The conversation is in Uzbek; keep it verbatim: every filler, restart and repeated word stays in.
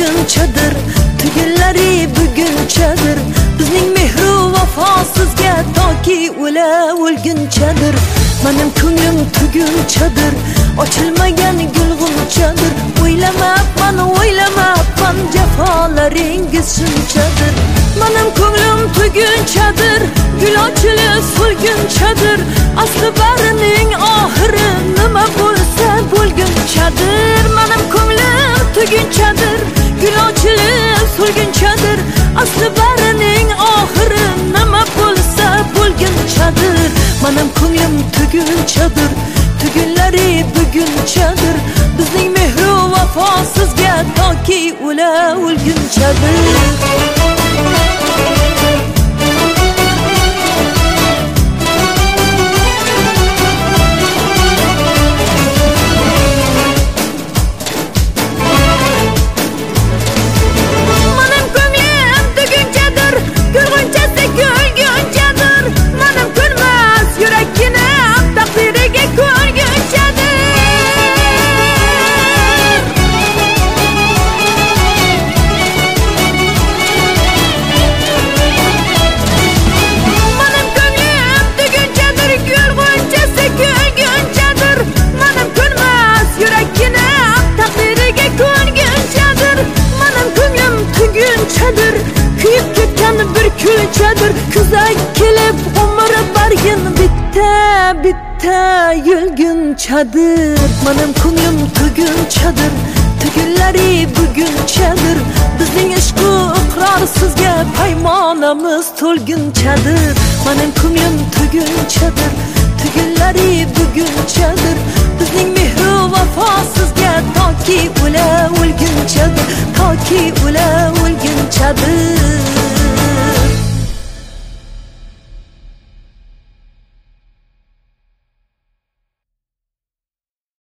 o'tgunchadir, tugunlari bugunchadir. Bizning mehru vafosizga toki o'la o'lgunchadir. Mening ko'nglim tugunchadir, ochilmagan gulg'unchadir. O'ylamabman, o'ylamabman, jafolaringiz shunchadir. Mening ko'nglim tugunchadir, gul ochilib so'lgunchadir. Asli barining oxiri nima bo'lsa bo'lgunchadir. Mening ko'nglim tugunchadir, gul ochilib so'lgunchadir. Asli barining oxiri nima bo'lsa bo'lgunchadir. Mening ko'nglim tugunchadir, tugunlari bugunchadir. Bizning mehru vafosizga toki o'la o'lgunchadir. Kuyib ketgan bir kulchadir, kuzak kelib umr bargin bitta bitta yulgunchadir. Mening ko'nglim tugunchadir, tugunlari bugunchadir. Bizning ishq u iqror sizga paymonamiz to'lgunchadir. Mening ko'nglim tugunchadir, tugunlari bugunchadir. Bizning mehru vafosizga toki o'la o'lgunchadir, toki